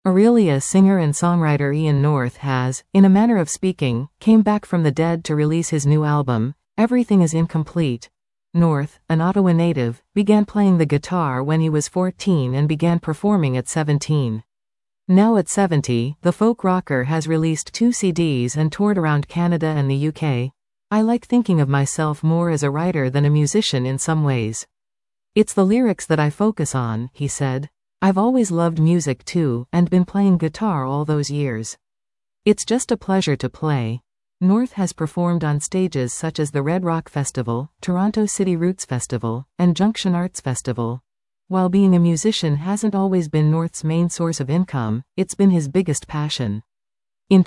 Aurelia singer and songwriter Ian North has, in a manner of speaking, came back from the dead to release his new album, Everything is Incomplete. North, an Ottawa native, began playing the guitar when he was 14 and began performing at 17. Now at 70, the folk rocker has released 2 CDs and toured around Canada and the UK. I like thinking of myself more as a writer than a musician in some ways. It's the lyrics that I focus on, he said. I've always loved music too, and been playing guitar all those years. It's just a pleasure to play. North has performed on stages such as the Red Rock Festival, Toronto City Roots Festival, and Junction Arts Festival. While being a musician hasn't always been North's main source of income, it's been his biggest passion. In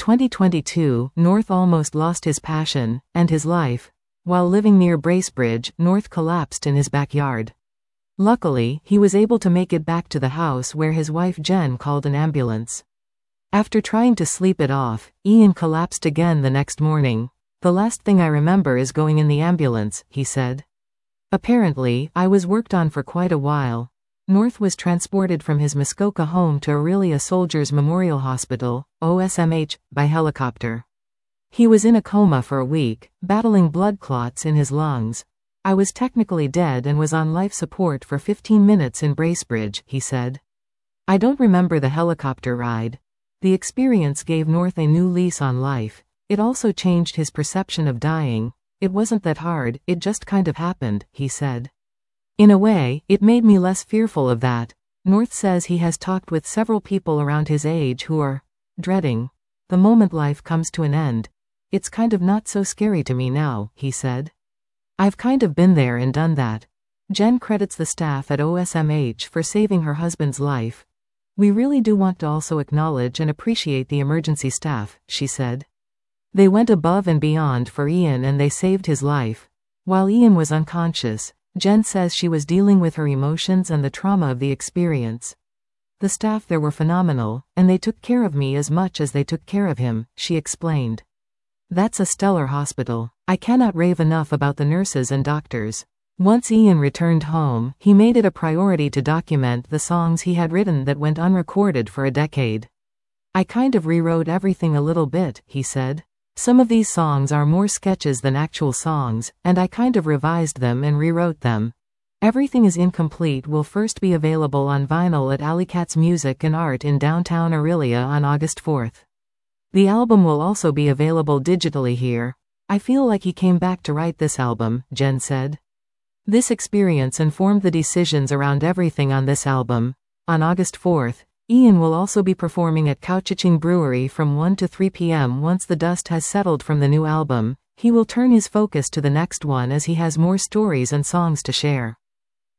2022, North almost lost his passion, and his life. While living near Bracebridge, North collapsed in his backyard. Luckily, he was able to make it back to the house where his wife Jen called an ambulance. After trying to sleep it off, Ian collapsed again the next morning. The last thing I remember is going in the ambulance, he said. Apparently, I was worked on for quite a while. North was transported from his Muskoka home to Aurelia Soldiers Memorial Hospital, OSMH, by helicopter. He was in a coma for a week, battling blood clots in his lungs. I was technically dead and was on life support for 15 minutes in Bracebridge, he said. I don't remember the helicopter ride. The experience gave North a new lease on life. It also changed his perception of dying. It wasn't that hard, it just kind of happened, he said. In a way, it made me less fearful of that. North says he has talked with several people around his age who are dreading the moment life comes to an end. It's kind of not so scary to me now, he said. I've kind of been there and done that. Jen credits the staff at OSMH for saving her husband's life. We really do want to also acknowledge and appreciate the emergency staff, she said. They went above and beyond for Ian and they saved his life. While Ian was unconscious, Jen says she was dealing with her emotions and the trauma of the experience. The staff there were phenomenal, and they took care of me as much as they took care of him, she explained. That's a stellar hospital. I cannot rave enough about the nurses and doctors. Once Ian returned home, he made it a priority to document the songs he had written that went unrecorded for a decade. I kind of rewrote everything a little bit, he said. Some of these songs are more sketches than actual songs, and I kind of revised them and rewrote them. Everything is Incomplete will first be available on vinyl at Alleycats Music and Art in downtown Aurelia on August 4th. The album will also be available digitally here. I feel like he came back to write this album, Jen said. This experience informed the decisions around everything on this album. On August 4th, Ian will also be performing at Couchiching Brewery from 1 to 3 p.m. Once the dust has settled from the new album, he will turn his focus to the next one as he has more stories and songs to share.